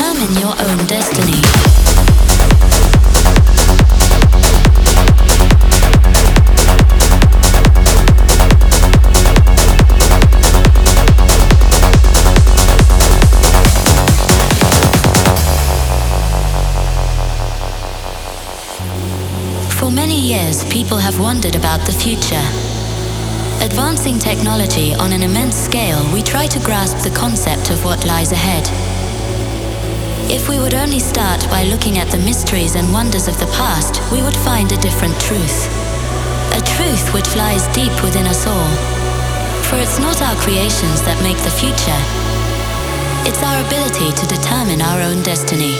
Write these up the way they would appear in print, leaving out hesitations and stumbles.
Determine your own destiny. For many years, people have wondered about the future. Advancing technology on an immense scale, we try to grasp the concept of what lies ahead. If we would only start by looking at the mysteries and wonders of the past, we would find a different truth. A truth which lies deep within us all. For it's not our creations that make the future. It's our ability to determine our own destiny.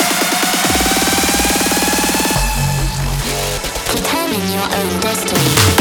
Determine your own destiny.